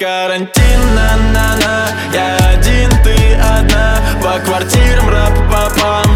карантин, на-на-на. Я один, ты одна, по квартирам рап-па-пам.